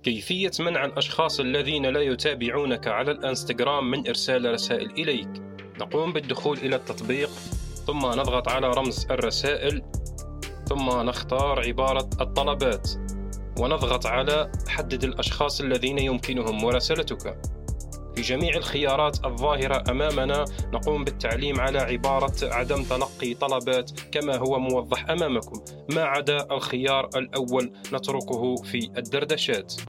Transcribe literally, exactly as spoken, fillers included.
كيفية منع الأشخاص الذين لا يتابعونك على الإنستغرام من إرسال رسائل إليك. نقوم بالدخول إلى التطبيق، ثم نضغط على رمز الرسائل، ثم نختار عبارة الطلبات، ونضغط على حدد الأشخاص الذين يمكنهم مراسلتك. في جميع الخيارات الظاهرة أمامنا نقوم بالتعليم على عبارة عدم تلقي طلبات كما هو موضح أمامكم، ما عدا الخيار الأول نتركه في الدردشات.